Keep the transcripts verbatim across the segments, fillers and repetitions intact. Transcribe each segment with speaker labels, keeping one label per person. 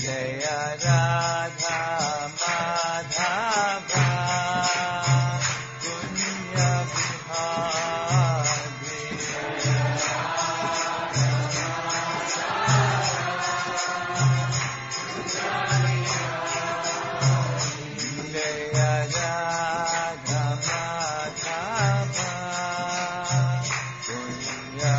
Speaker 1: Jaya Radha Madhava Kunya Bihari Jaya Radha Madhava Kunya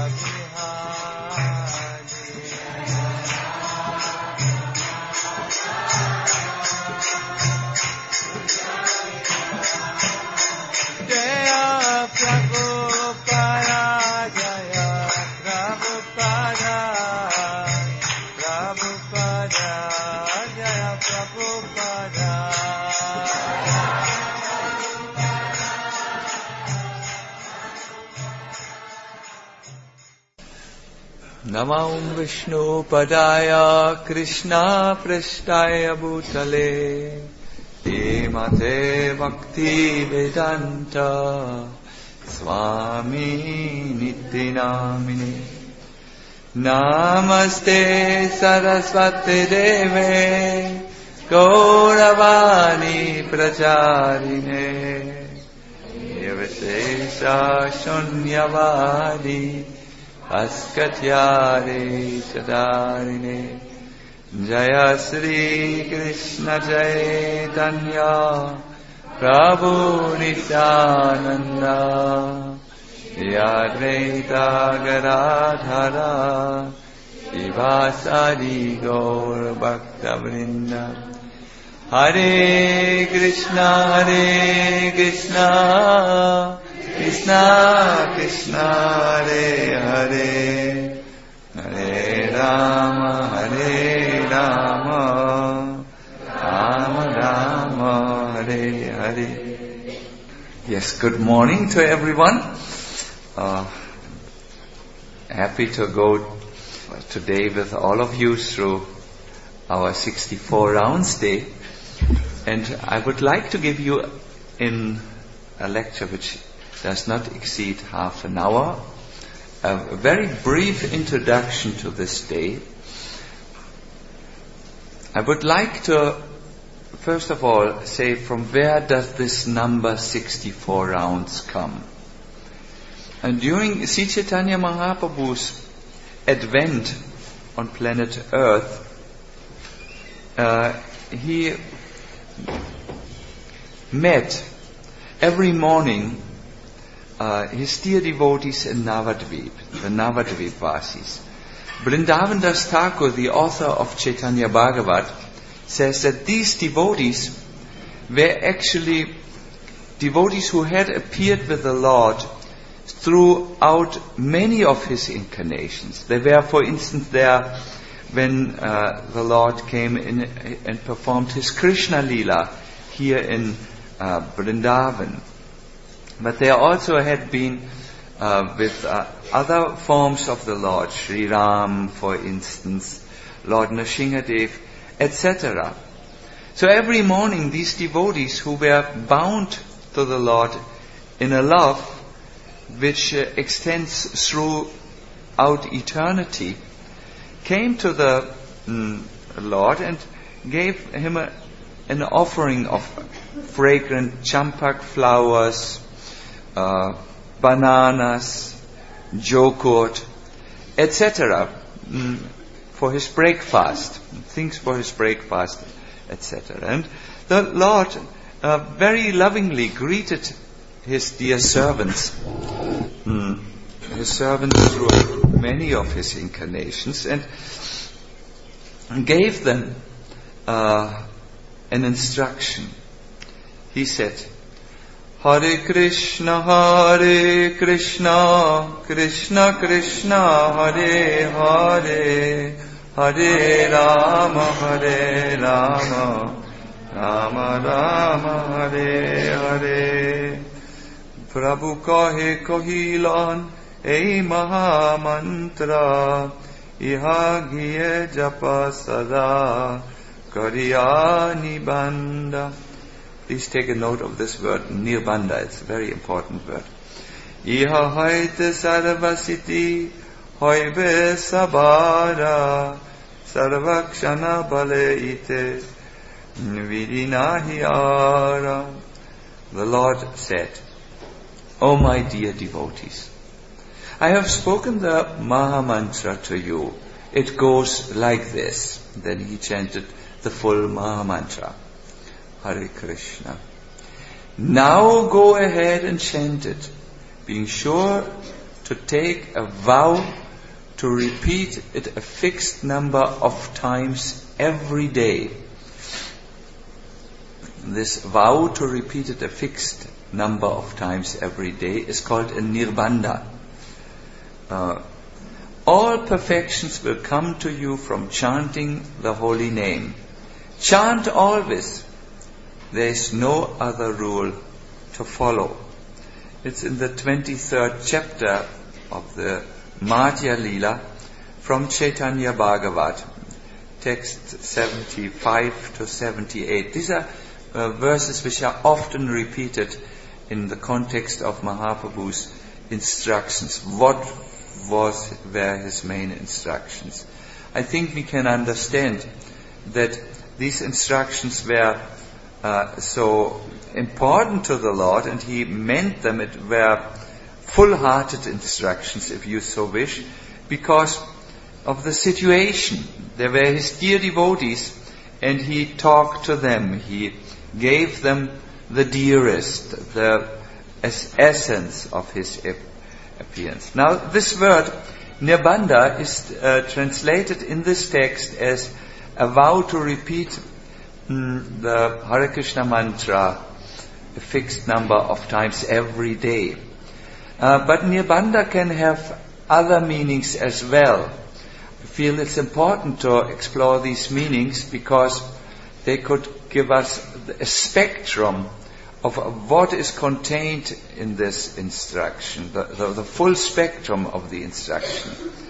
Speaker 1: Namah Vishnu Padaya Krishna Prasthaya Bhutale Hemate Bhakti Vedanta Swami Nityanamine Namaste Saraswati Deve Gauravani Pracharine Nirvishesha Shunyavadi Askatyare Chadarine Jaya Sri Krishna Chaitanya Prabhu Nityananda Yadvaita Garadhara Ivasadi Gaur Bhakta Vrinda Hare Krishna Hare Krishna Krishna Krishna Hare Hare Hare Rama Hare Rama Rama Rama Hare Hare. Yes, good morning to everyone. Uh, happy to go today with all of you through our sixty-four rounds day. And I would like to give you in a lecture which does not exceed half an hour, a very brief introduction to this day. I would like to, first of all, say from where does this number sixty-four rounds come? And during Sri Chaitanya Mahaprabhu's advent on planet Earth, uh, he met every morning Uh, his dear devotees in Navadvip, the Navadvip Vasis. Vrindavan Das Thakur, the author of Chaitanya Bhagavat, says that these devotees were actually devotees who had appeared with the Lord throughout many of his incarnations. They were, for instance, there when uh, the Lord came in and performed his Krishna Leela here in uh, Vrindavan. But they also had been uh, with uh, other forms of the Lord, Sri Ram, for instance, Lord Nrsimhadev, et cetera. So every morning these devotees who were bound to the Lord in a love which uh, extends throughout eternity, came to the mm, Lord and gave him a, an offering of fragrant champak flowers, Uh, bananas, yogurt, et cetera mm, for his breakfast, things for his breakfast, et cetera. And the Lord uh, very lovingly greeted his dear servants, mm, his servants through many of his incarnations, and gave them uh, an instruction. He said, Hare Krishna, Hare Krishna, Krishna Krishna, Hare Hare, Hare Rama, Hare Rama, Rama Rama, Hare Hare. Prabhu kahe kahilan, ei maha mantra, iha giye japa sada, kariya nibanda. Please take a note of this word, nirbanda. It's a very important word. Iha haite sarvasiti, hoibe sabara, sarvakshana baleite vidinahiyara. The Lord said, O my dear devotees, I have spoken the Maha Mantra to you. It goes like this. Then he chanted the full Maha Mantra. Hare Krishna. Now go ahead and chant it, being sure to take a vow to repeat it a fixed number of times every day. This vow to repeat it a fixed number of times every day is called a nirbandha. Uh, all perfections will come to you from chanting the holy name. Chant always. There is no other rule to follow. It's in the twenty-third chapter of the Madhya Lila from Chaitanya Bhagavat, text seventy-five to seventy-eight. These are uh, verses which are often repeated in the context of Mahaprabhu's instructions. What was were his main instructions? I think we can understand that these instructions were uh, so important to the Lord, and he meant them. It were full-hearted instructions, if you so wish, because of the situation. They were his dear devotees, and he talked to them. He gave them the dearest, the essence of his appearance. Now, this word, nirbandha, is uh, translated in this text as a vow to repeat mm, the Hare Krishna mantra a fixed number of times every day. Uh, but nirbandha can have other meanings as well. I feel it's important to explore these meanings because they could give us a spectrum of what is contained in this instruction, the, the, the full spectrum of the instruction.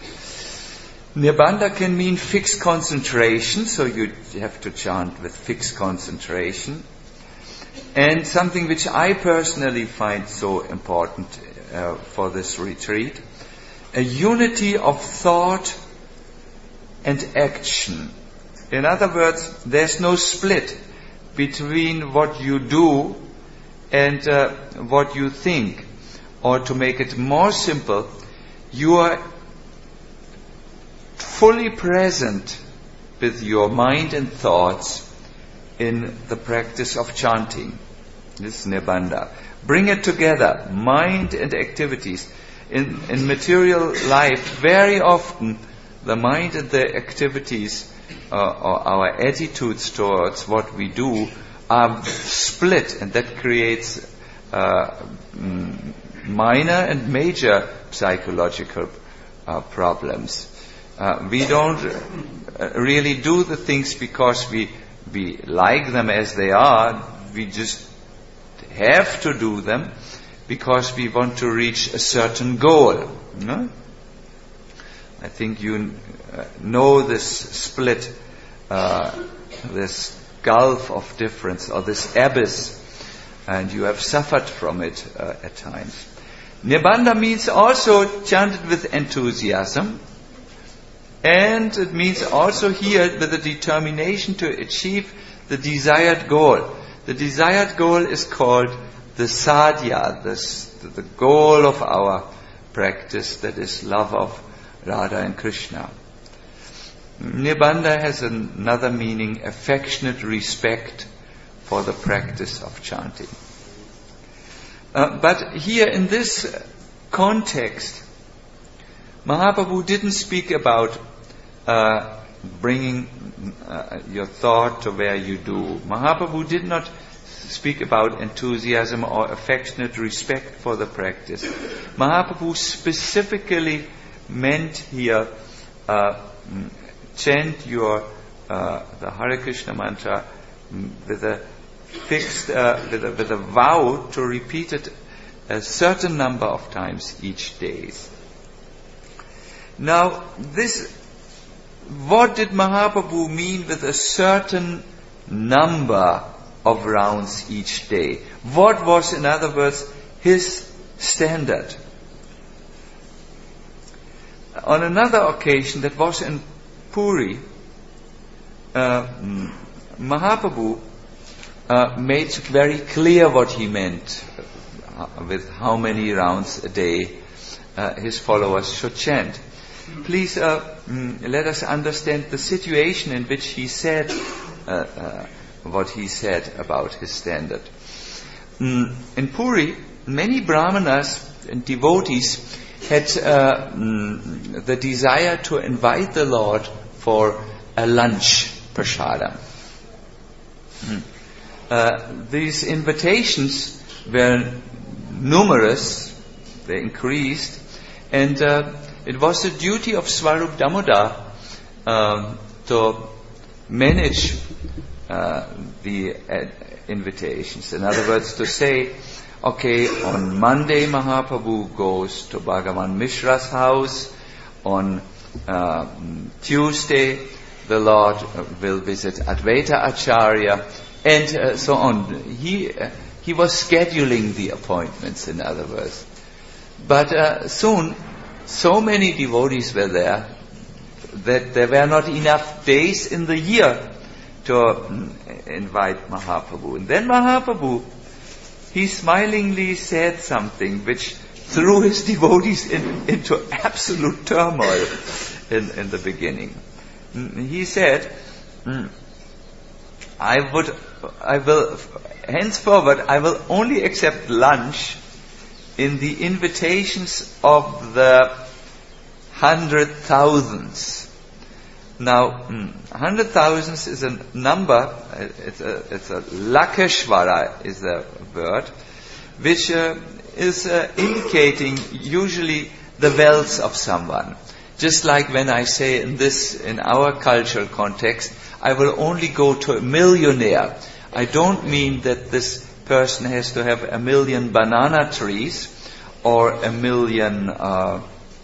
Speaker 1: Nirbandha can mean fixed concentration, so you have to chant with fixed concentration. And something which I personally find so important uh, for this retreat, a unity of thought and action. In other words, there's no split between what you do and uh, what you think. Or to make it more simple, you are fully present with your mind and thoughts in the practice of chanting. This is nirbandha. Bring it together, mind and activities. In, in material life, very often the mind and the activities uh, or our attitudes towards what we do are split, and that creates uh, minor and major psychological uh, problems. Uh, we don't uh, really do the things because we we like them as they are. We just have to do them because we want to reach a certain goal. No? I think you uh, know this split, uh, this gulf of difference, or this abyss, and you have suffered from it uh, at times. Nirbandha means also chanted with enthusiasm, and it means also here with the determination to achieve the desired goal. The desired goal is called the sadhya, this, the goal of our practice, that is love of Radha and Krishna. Nirbandha has another meaning, affectionate respect for the practice of chanting. Uh, but here in this context, Mahaprabhu didn't speak about uh, bringing uh, your thought to where you do. Mahaprabhu did not speak about enthusiasm or affectionate respect for the practice. Mahaprabhu specifically meant here uh, chant your uh, the Hare Krishna mantra with a fixed uh, with, a, with a vow to repeat it a certain number of times each day. Now, this, what did Mahaprabhu mean with a certain number of rounds each day? What was, in other words, his standard? On another occasion, that was in Puri, uh, Mahaprabhu uh, made very clear what he meant uh, with how many rounds a day uh, his followers should chant. Please uh, mm, let us understand the situation in which he said uh, uh, what he said about his standard. Mm, in Puri, many brahmanas and devotees had uh, mm, the desire to invite the Lord for a lunch prasadam. Mm. Uh, these invitations were numerous, they increased, and uh, it was the duty of Swarup Damodar um, to manage uh, the uh, invitations. In other words, to say, okay, on Monday Mahaprabhu goes to Bhagavan Mishra's house, on uh, Tuesday the Lord uh, will visit Advaita Acharya, and uh, so on. He uh, he was scheduling the appointments, in other words. But uh, soon, so many devotees were there that there were not enough days in the year to mm, invite Mahaprabhu. And then Mahaprabhu, he smilingly said something which threw his devotees in, into absolute turmoil in, in the beginning. He said, I would, I will, henceforward, I will only accept lunch in the invitations of the hundred thousands. Now, hundred thousands is a number, it's a, it's a Lakeshvara is the word, which uh, is uh, indicating usually the wealth of someone. Just like when I say in this, in our cultural context, I will only go to a millionaire. I don't mean that this person has to have a million banana trees or a million, uh,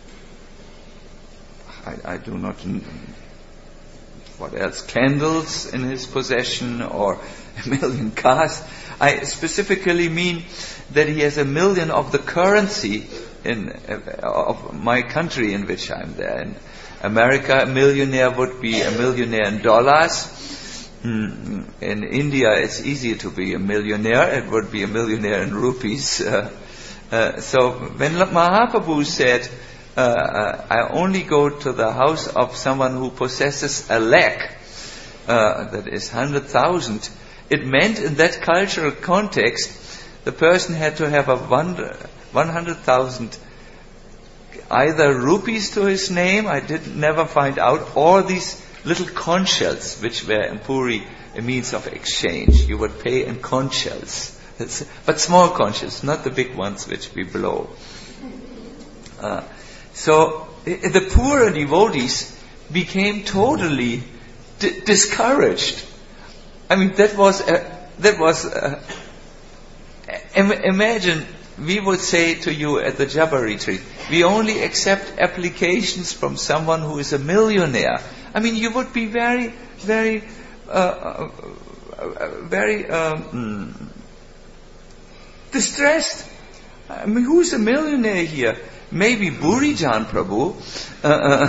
Speaker 1: I, I do not, what else, candles in his possession or a million cars. I specifically mean that he has a million of the currency in uh, of my country in which I'm there. In America, a millionaire would be a millionaire in dollars. Mm, in India, it's easier to be a millionaire. It would be a millionaire in rupees. Uh, uh, so when Mahaprabhu said, uh, uh, I only go to the house of someone who possesses a lakh, uh, that is hundred thousand, it meant in that cultural context, the person had to have a one, one hundred thousand either rupees to his name, I did never find out, or these little conch shells, which were in Puri a means of exchange. You would pay in conch shells. It's, but small conch shells, not the big ones which we blow. Uh, so I- the poorer devotees became totally d- discouraged. I mean, that was a, that was a, im- imagine we would say to you at the Japa retreat, we only accept applications from someone who is a millionaire. I mean, you would be very, very, uh, uh, uh, very um, distressed. I mean, who's a millionaire here? Maybe Burijan Prabhu. Uh,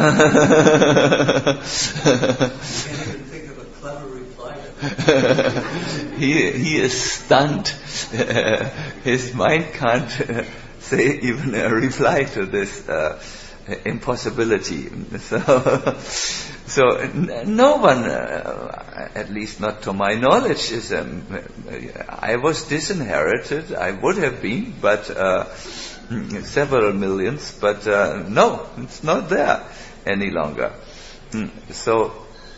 Speaker 2: can't even think of a clever reply.
Speaker 1: he he is stunned. His mind can't uh, say even a reply to this uh, impossibility. So, so n- no one, uh, at least not to my knowledge, is. Um, I was disinherited. I would have been, but uh, several millions. But uh, no, it's not there any longer. So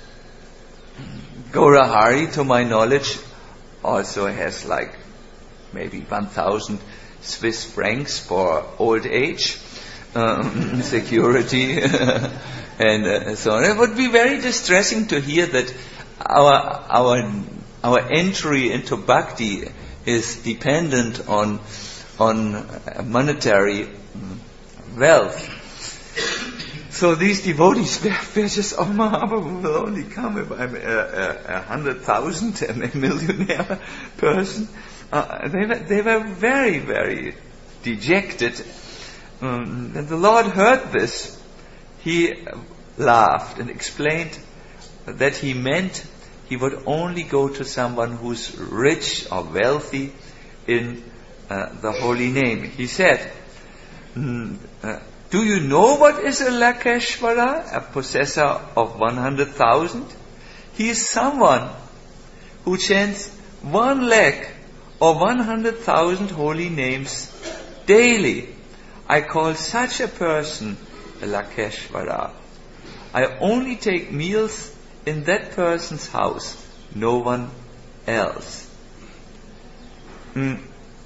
Speaker 1: Gaurahari, to my knowledge, also has like maybe one thousand Swiss francs for old age um, security and uh, so on. It would be very distressing to hear that our our our entry into bhakti is dependent on on monetary wealth. So these devotees, they're, they're just, oh, Mahaprabhu will only come if I'm a, a, a hundred thousand and a millionaire person. Uh, they, were, they were very, very dejected. Um, and the Lord heard this. He laughed and explained that he meant he would only go to someone who's rich or wealthy in uh, the holy name. He said, mm, uh, do you know what is a Lakeshvara, a possessor of one hundred thousand? He is someone who chants one lakh or one hundred thousand holy names daily. I call such a person a Lakeshvara. I only take meals in that person's house, no one else. Mm.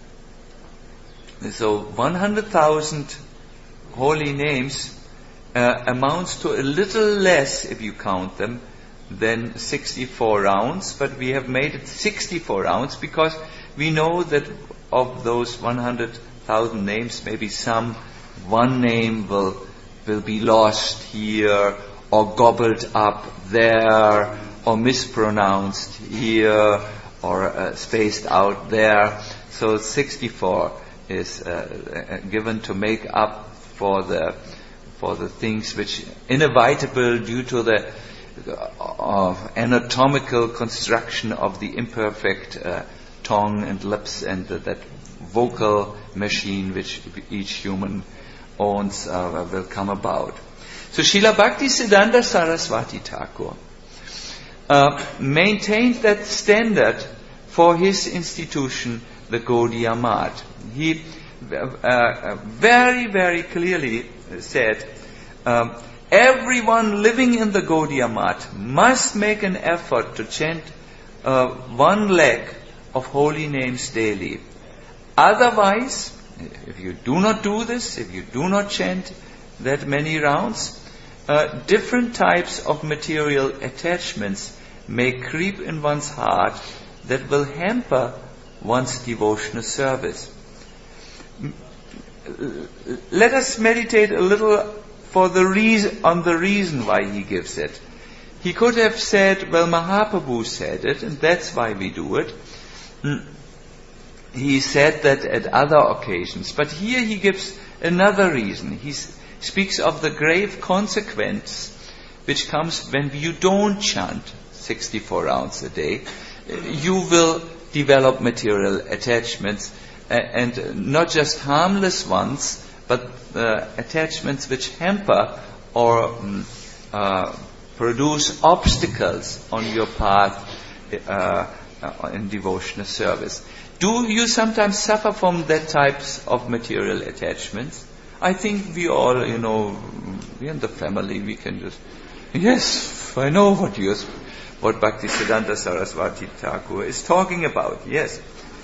Speaker 1: So one hundred thousand holy names uh, amounts to a little less, if you count them, than sixty-four rounds, but we have made it sixty-four rounds because we know that of those one hundred thousand names, maybe some, one name will will be lost here, or gobbled up there, or mispronounced here, or uh, spaced out there. So sixty-four is uh, given to make up for the for the things which inevitable due to the uh, anatomical construction of the imperfect uh, tongue and lips and uh, that vocal machine which each human owns uh, will come about. So Srila Bhaktisiddhanta Saraswati Thakur uh, maintained that standard for his institution, the Gaudiya Math. He uh, uh, very, very clearly said, um, everyone living in the Gaudiya Math must make an effort to chant uh, one lakh of holy names daily. Otherwise, if you do not do this, if you do not chant that many rounds, uh, different types of material attachments may creep in one's heart that will hamper one's devotional service. Let us meditate a little for the reason, on the reason why he gives it. He could have said, well, Mahaprabhu said it, and that's why we do it. He said that at other occasions. But here he gives another reason. He speaks of the grave consequence which comes when you don't chant sixty-four rounds a day. You will develop material attachments, and not just harmless ones, but uh, attachments which hamper or um, uh, produce obstacles on your path uh, uh, in devotional service. Do you sometimes suffer from that types of material attachments? I think we all, you know, we in the family, we can just, yes, I know what you, what Bhaktisiddhanta Saraswati Thakur is talking about, yes.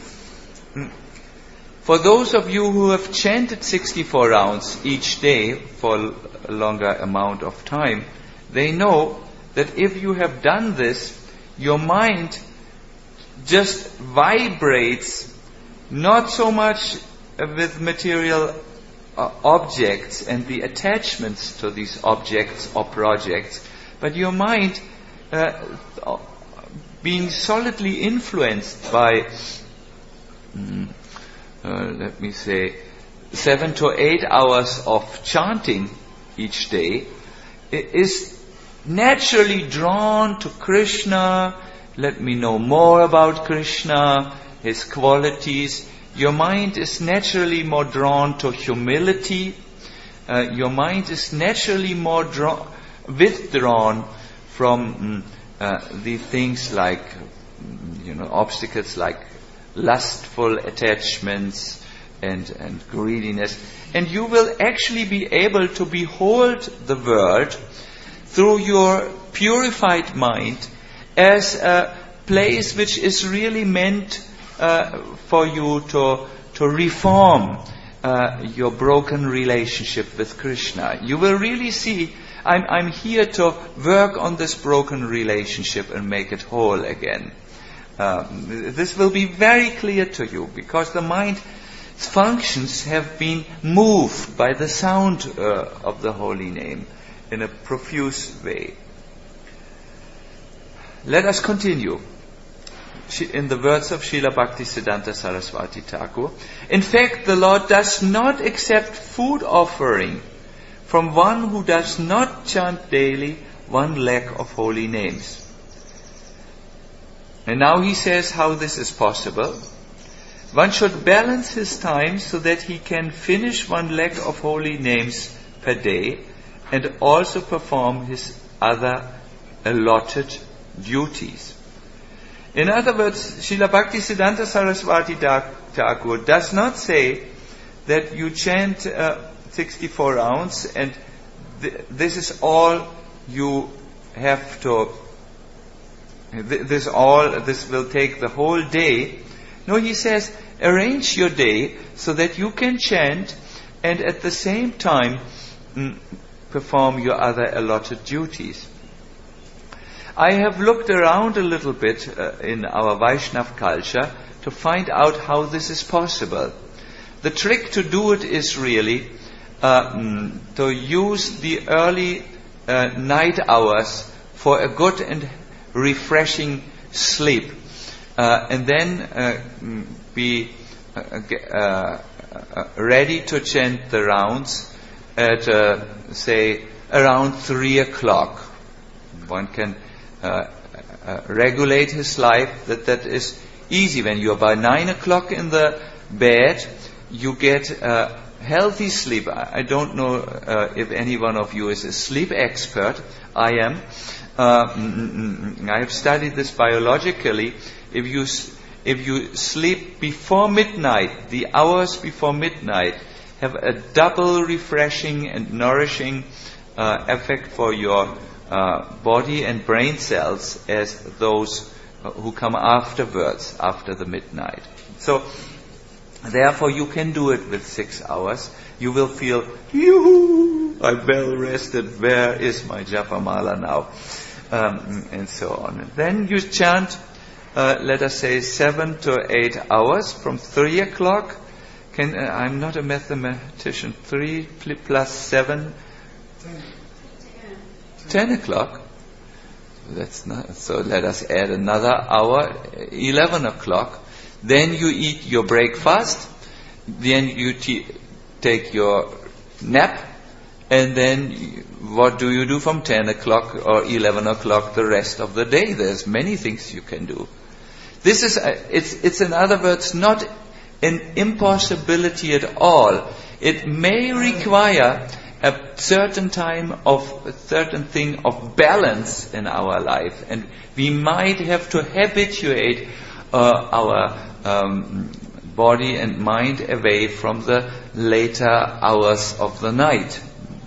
Speaker 1: For those of you who have chanted sixty-four rounds each day for a longer amount of time, they know that if you have done this, your mind just vibrates not so much with material uh, objects and the attachments to these objects or projects, but your mind uh, being solidly influenced by mm, uh, let me say seven to eight hours of chanting each day is naturally drawn to Krishna. Let me know more about Krishna, His qualities. Your mind is naturally more drawn to humility. Uh, your mind is naturally more drawn, withdrawn from mm, uh, the things like, you know, obstacles like lustful attachments and, and greediness. And you will actually be able to behold the world through your purified mind as a place which is really meant uh, for you to to reform uh, your broken relationship with Krishna. You will really see, I'm, I'm here to work on this broken relationship and make it whole again. Um, this will be very clear to you because the mind's functions have been moved by the sound uh, of the holy name in a profuse way. Let us continue. In the words of Srila Bhaktisiddhanta Saraswati Thakur, in fact, the Lord does not accept food offering from one who does not chant daily one lakh of holy names. And now he says how this is possible. One should balance his time so that he can finish one lakh of holy names per day and also perform his other allotted duties. In other words, Srila Bhaktisiddhanta Saraswati Thakur does not say that you chant uh, sixty-four rounds and th- this is all you have to, th- this all, this will take the whole day. No, he says, arrange your day so that you can chant and at the same time mm, perform your other allotted duties. I have looked around a little bit uh, in our Vaishnav culture to find out how this is possible. The trick to do it is really uh, mm, to use the early uh, night hours for a good and refreshing sleep. Uh, and then uh, be uh, uh, uh, ready to chant the rounds at, uh, say, around three o'clock. One can uh, uh, regulate his life. That that is easy. When you are by nine o'clock in the bed, you get uh, healthy sleep. I, I don't know uh, if any one of you is a sleep expert. I am. Uh, I have studied this biologically. If you if you sleep before midnight, the hours before midnight have a double refreshing and nourishing uh, effect for your uh, body and brain cells as those uh, who come afterwards, after the midnight. So, therefore, you can do it with six hours. You will feel, yoo-hoo, I'm well rested. Where is my Japamala now? Um, and so on. And then you chant. Uh, let us say seven to eight hours from three o'clock. Can uh, I'm not a mathematician. Three pl- plus seven. Ten. Ten o'clock. That's not. So let us add another hour. Eleven o'clock. Then you eat your breakfast. Then you t- take your nap. And then what do you do from ten o'clock or eleven o'clock the rest of the day? There's many things you can do. This is, a, it's, it's in other words, not an impossibility at all. It may require a certain time of, a certain thing of balance in our life. And we might have to habituate uh, our um, body and mind away from the later hours of the night.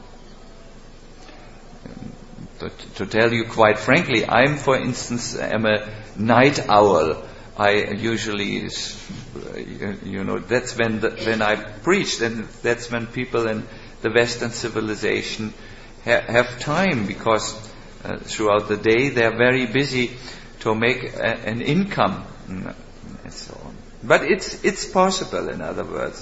Speaker 1: To, to tell you quite frankly, I'm, for instance, am a night owl. I usually, you know, that's when the, when I preach. Then that's when people in the Western civilization ha- have time, because uh, throughout the day they are very busy to make a, an income and so on. But it's it's possible, in other words.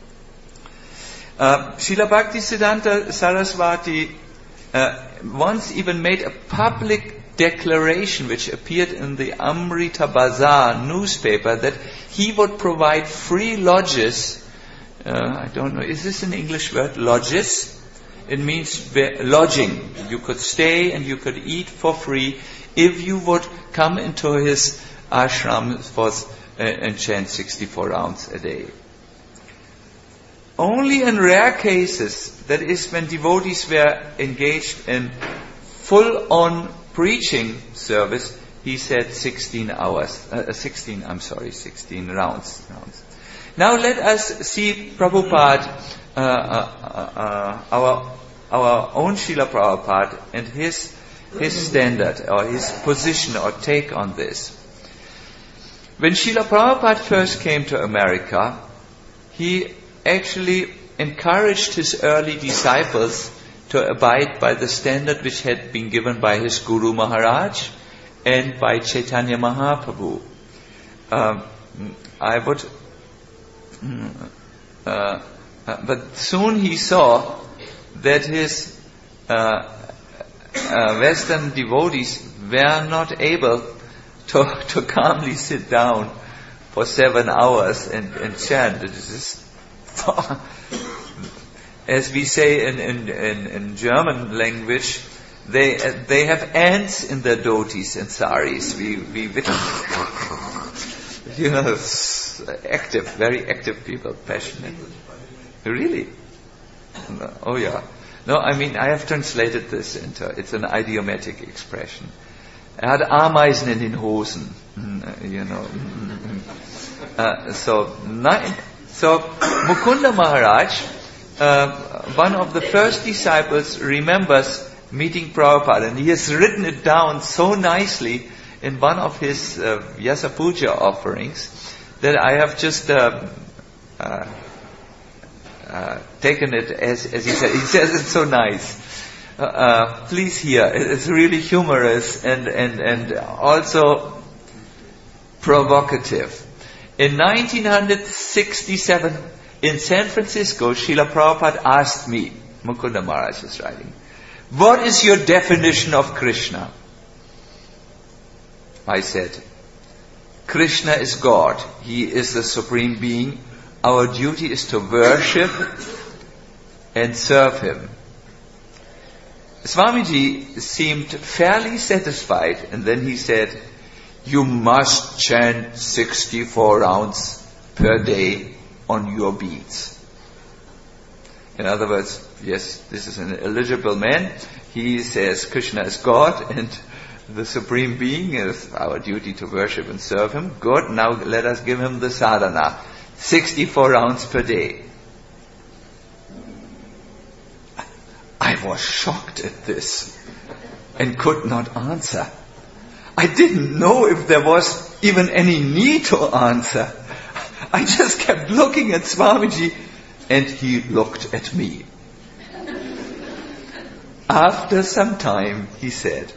Speaker 1: Uh, Srila Bhaktisiddhanta Saraswati uh, once even made a public declaration which appeared in the Amrita Bazaar newspaper that he would provide free lodges. Uh, I don't know, is this an English word? Lodges? It means be- lodging. You could stay and you could eat for free if you would come into his ashram for, uh, and chant sixty-four rounds a day. Only in rare cases, that is when devotees were engaged in full-on preaching service, he said sixteen hours, uh, sixteen, I'm sorry, sixteen rounds. rounds. Now let us see Prabhupada, uh, uh, uh, our our own Srila Prabhupada, and his his standard or his position or take on this. When Srila Prabhupada first came to America, he actually encouraged his early disciples to abide by the standard which had been given by his Guru Maharaj and by Chaitanya Mahaprabhu. Um, I would, uh, uh, but soon he saw that his uh, uh, Western devotees were not able to, to calmly sit down for seven hours and, and chant. It is just as we say in, in, in, in German language, they uh, they have ants in their dhotis and saris. We we you know, active, very active people, passionate. Really? No, oh yeah. No, I mean I have translated this into. It's an idiomatic expression. Er hat Ameisen in den Hosen, you know. Uh, so, nine, so Mukunda Maharaj, uh, one of the first disciples, remembers meeting Prabhupada, and he has written it down so nicely in one of his uh, Vyasa Puja offerings that I have just uh, uh, uh, taken it as, as he said. He says it's so nice. Uh, uh, please hear. It's really humorous and, and, and also provocative. In nineteen sixty-seven, in San Francisco, Srila Prabhupada asked me, Mukunda Maharaj is writing, what is your definition of Krishna? I said, Krishna is God. He is the Supreme Being. Our duty is to worship and serve Him. Swamiji seemed fairly satisfied, and then he said, you must chant sixty-four rounds per day on your beads. In other words, yes, this is an eligible man. He says Krishna is God and the Supreme Being is our duty to worship and serve Him. Good, now let us give him the sadhana. sixty-four rounds per day. I was shocked at this and could not answer. I didn't know if there was even any need to answer. I just kept looking at Swamiji and he looked at me. After some time he said,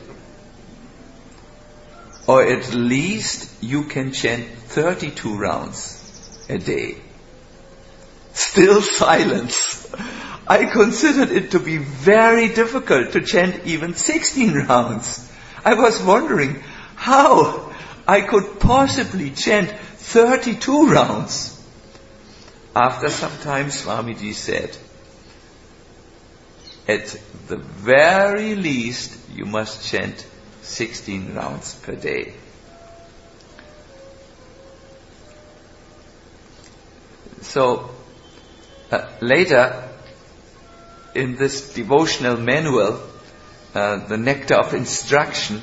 Speaker 1: or at least you can chant thirty-two rounds a day. Still silence. I considered it to be very difficult to chant even sixteen rounds. I was wondering how I could possibly chant thirty-two rounds. After some time, Swamiji said, at the very least, you must chant sixteen rounds per day. So, uh, later, in this devotional manual, uh, the Nectar of Instruction,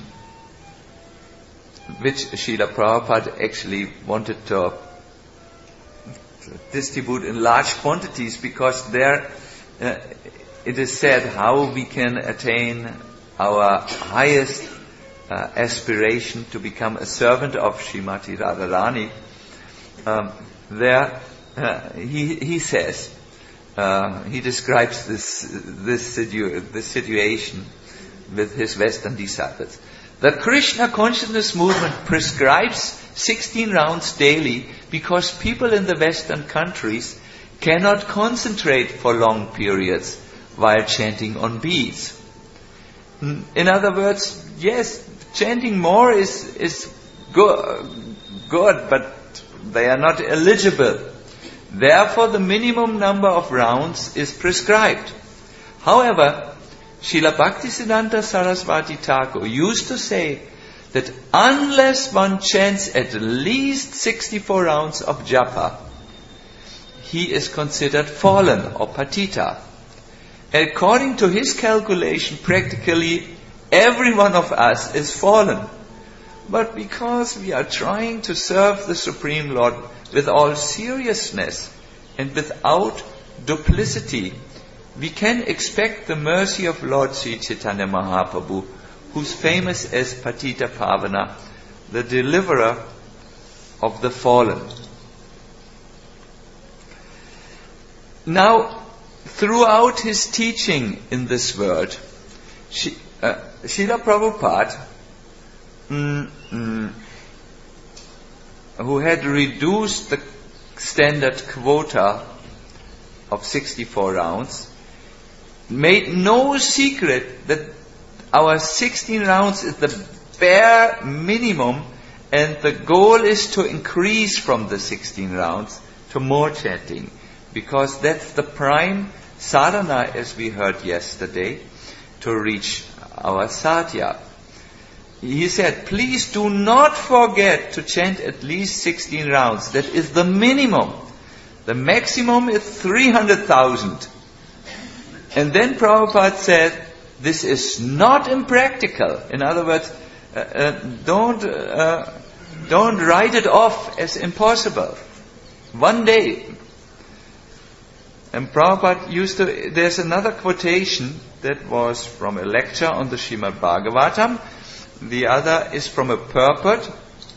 Speaker 1: which Srila Prabhupada actually wanted to distribute in large quantities, because there uh, it is said how we can attain our highest uh, aspiration to become a servant of Srimati Radharani. Um, there uh, he, he says, Uh, he describes this this, situ- this situation with his Western disciples. The Krishna consciousness movement prescribes sixteen rounds daily because people in the Western countries cannot concentrate for long periods while chanting on beads. In other words, yes, chanting more is is go- good, but they are not eligible. Therefore, the minimum number of rounds is prescribed. However, Srila Bhaktisiddhanta Saraswati Thakur used to say that unless one chants at least sixty-four rounds of japa, he is considered fallen or patita. According to his calculation, practically every one of us is fallen. But because we are trying to serve the Supreme Lord with all seriousness and without duplicity, we can expect the mercy of Lord Sri Chaitanya Mahaprabhu, who's famous as Patita Pavana, the deliverer of the fallen. Now, throughout his teaching in this world, Sh- uh, Srila Prabhupada, mm, mm, who had reduced the standard quota of sixty-four rounds, made no secret that our sixteen rounds is the bare minimum, and the goal is to increase from the sixteen rounds to more chanting, because that's the prime sadhana, as we heard yesterday, to reach our Satya. He said, please do not forget to chant at least sixteen rounds. That is the minimum. The maximum is three hundred thousand. And then Prabhupada said, this is not impractical. In other words, uh, uh, don't, uh, don't write it off as impossible. One day. And Prabhupada used to, there's another quotation that was from a lecture on the Srimad Bhagavatam. The other is from a purport.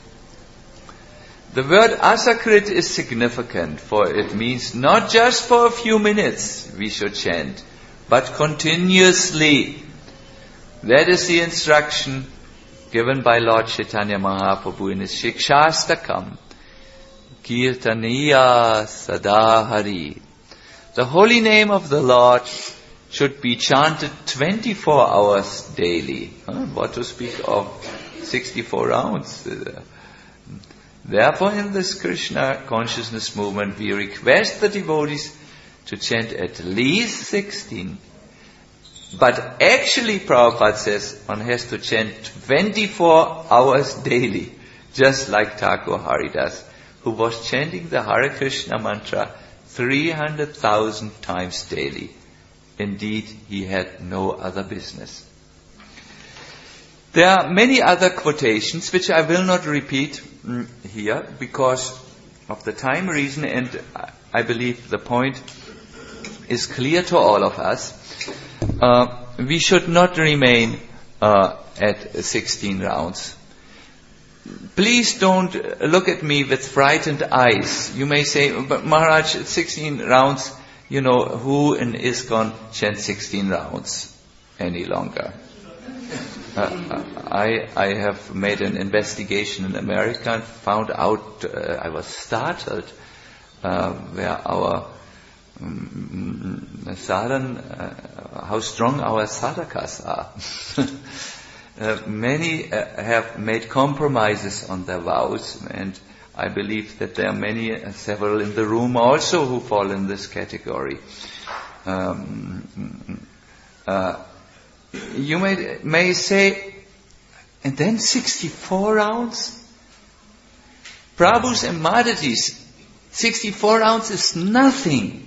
Speaker 1: The word asakrit is significant, for it means not just for a few minutes we should chant, but continuously. That is the instruction given by Lord Chaitanya Mahaprabhu in his Shikshastakam. Kirtaniya Sadahari. The holy name of the Lord should be chanted twenty-four hours daily. Huh? What to speak of sixty-four rounds? Therefore, in this Krishna consciousness movement, we request the devotees to chant at least sixteen. But actually, Prabhupada says, one has to chant twenty-four hours daily, just like Thakur Haridas, who was chanting the Hare Krishna mantra three hundred thousand times daily. Indeed, he had no other business. There are many other quotations which I will not repeat mm, here because of the time reason, and I believe the point is clear to all of us. Uh, we should not remain uh, at sixteen rounds. Please don't look at me with frightened eyes. You may say, but Maharaj, at sixteen rounds, you know, who in ISKCON chants sixteen rounds any longer? Uh, I, I have made an investigation in America and found out, uh, I was startled, uh, where our um, sadhan, uh, how strong our sadhakas are. uh, many uh, have made compromises on their vows, and I believe that there are many, uh, several in the room also who fall in this category. Um, uh, you may, may say, and then sixty-four rounds? Prabhus and Matatis, sixty-four rounds is nothing.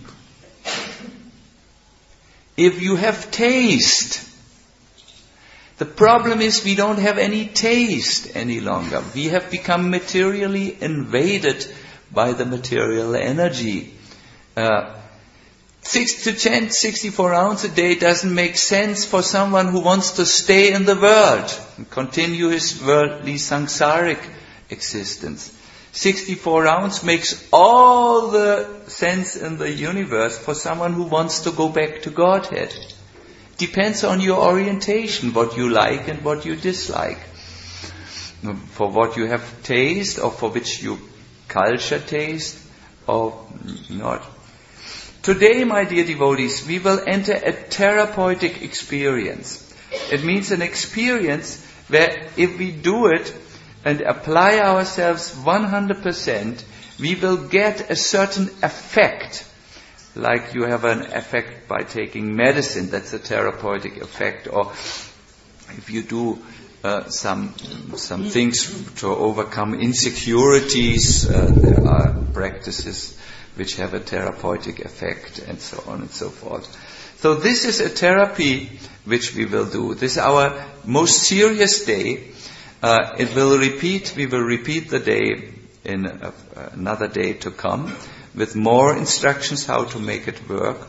Speaker 1: If you have taste, the problem is we don't have any taste any longer. We have become materially invaded by the material energy. Uh, six, to chant sixty-four rounds a day doesn't make sense for someone who wants to stay in the world and continue his worldly samsaric existence. sixty-four rounds makes all the sense in the universe for someone who wants to go back to Godhead. Depends on your orientation, what you like and what you dislike. For what you have taste, or for which you culture taste, or not. Today, my dear devotees, we will enter a therapeutic experience. It means an experience where if we do it and apply ourselves one hundred percent, we will get a certain effect. Like you have an effect by taking medicine, that's a therapeutic effect. Or if you do uh, some some things to overcome insecurities, uh, there are practices which have a therapeutic effect, and so on and so forth. So this is a therapy which we will do. This is our most serious day. Uh, it will repeat, we will repeat the day in a, another day to come, with more instructions how to make it work.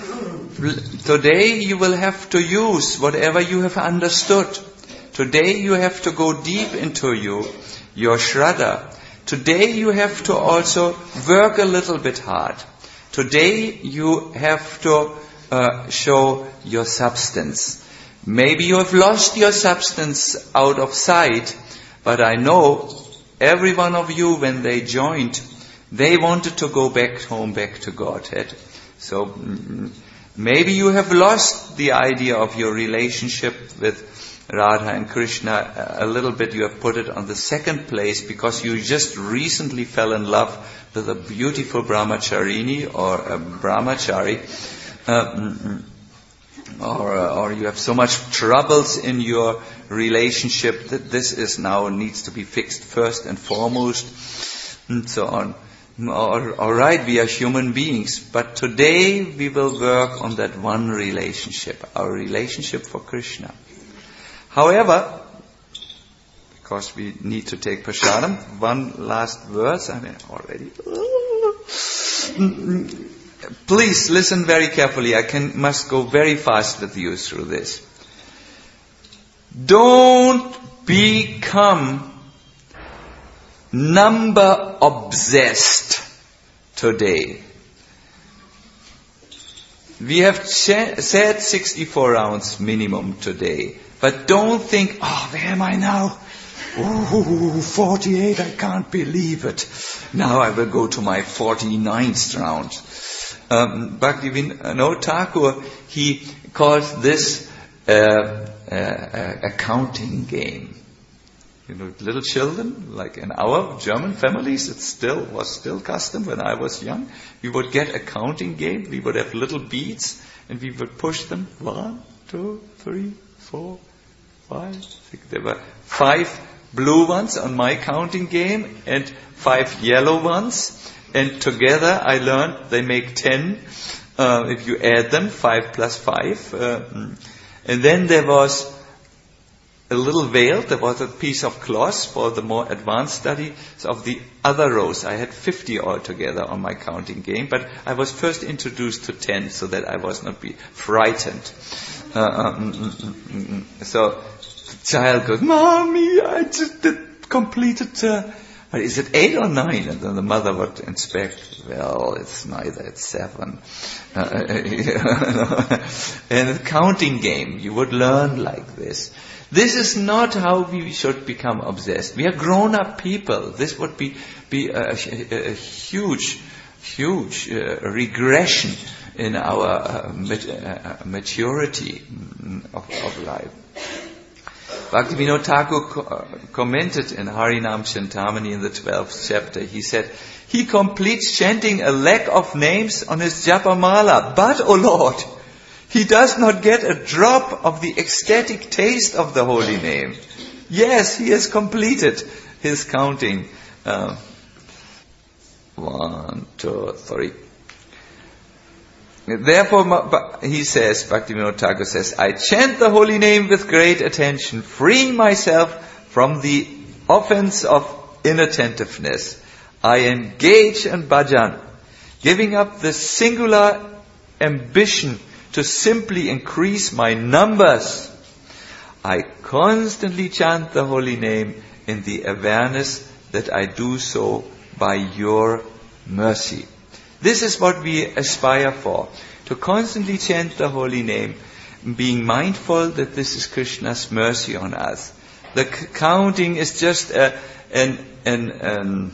Speaker 1: Today you will have to use whatever you have understood. Today you have to go deep into you, your shraddha. Today you have to also work a little bit hard. Today you have to uh, show your substance. Maybe you have lost your substance out of sight, but I know every one of you, when they joined, they wanted to go back home, back to Godhead. So mm, maybe you have lost the idea of your relationship with Radha and Krishna a little bit. You have put it on the second place because you just recently fell in love with a beautiful brahmacharini or a brahmachari. Uh, or uh, or you have so much troubles in your relationship that this is now needs to be fixed first and foremost, and so on. All, all right, we are human beings, but today we will work on that one relationship, our relationship for Krishna. However, because we need to take prasadam, one last verse, I mean already. Please listen very carefully. I can must go very fast with you through this. Don't become number obsessed today. We have ch- said sixty-four rounds minimum today, but don't think, oh, where am I now? Oh, forty-eight, I can't believe it. Now I will go to my forty-ninth round. Um, Bhaktivinoda Thakur, he calls this uh, uh, a counting game. You know, little children, like in our German families, it still was still custom when I was young. We would get a counting game. We would have little beads, and we would push them. One, two, three, four, five, six. There were five blue ones on my counting game, and five yellow ones. And together, I learned they make ten. Uh, if you add them, five plus five. Uh, and then there was a little veil, there was a piece of cloth for the more advanced study of the other rows. I had fifty altogether on my counting game, but I was first introduced to ten so that I was not be frightened. Uh, um, mm, mm, mm, mm. So the child goes, Mommy, I just did, completed, uh, is it eight or nine? And then the mother would inspect, well, it's neither, it's seven. Uh, and the counting game, you would learn like this. This is not how we should become obsessed. We are grown-up people. This would be be a, a, a huge, huge uh, regression in our uh, mat- uh, maturity of, of life. Bhaktivinoda Thakur co- uh, commented in Harinam Chintamani in the twelfth chapter. He said, he completes chanting a lakh of names on his japamala, but, O Lord, he does not get a drop of the ecstatic taste of the holy name. Yes, he has completed his counting. Uh, one, two, three. Therefore, he says, Bhaktivinoda Thakur says, I chant the holy name with great attention, freeing myself from the offense of inattentiveness. I engage in bhajan, giving up the singular ambition to simply increase my numbers. I constantly chant the holy name in the awareness that I do so by your mercy. This is what we aspire for, to constantly chant the holy name, being mindful that this is Krishna's mercy on us. The c- counting is just a, an, an, an,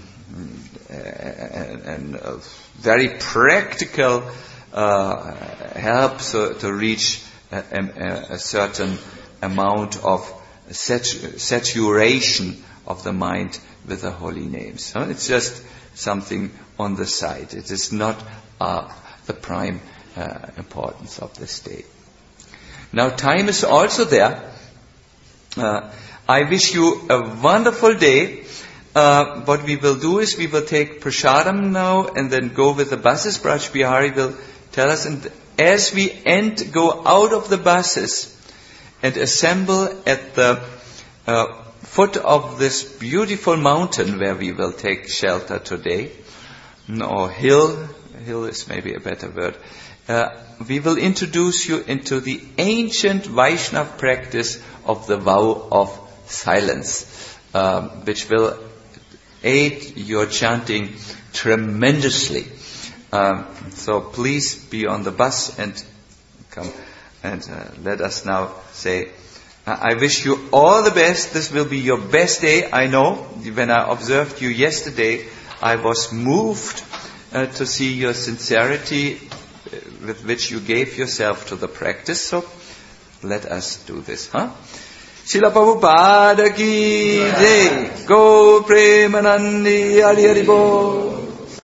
Speaker 1: an, an a very practical Uh, help so, to reach a, a, a certain amount of satu- saturation of the mind with the holy names. So it's just something on the side. It is not uh, the prime uh, importance of this day. Now time is also there. Uh, I wish you a wonderful day. Uh, what we will do is we will take prasadam now and then go with the buses. Braj Bihari will tell us, and as we end, go out of the buses and assemble at the uh, foot of this beautiful mountain where we will take shelter today, or hill, hill is maybe a better word. Uh, we will introduce you into the ancient Vaishnav practice of the vow of silence, um, which will aid your chanting tremendously. Um, so please be on the bus and come and uh, let us now say, I wish you all the best. This will be your best day. I know when I observed you yesterday, I was moved uh, to see your sincerity with which you gave yourself to the practice. So let us do this, huh? Srila Prabhupada ki jai, Go Premanandi Hari Hari Bol.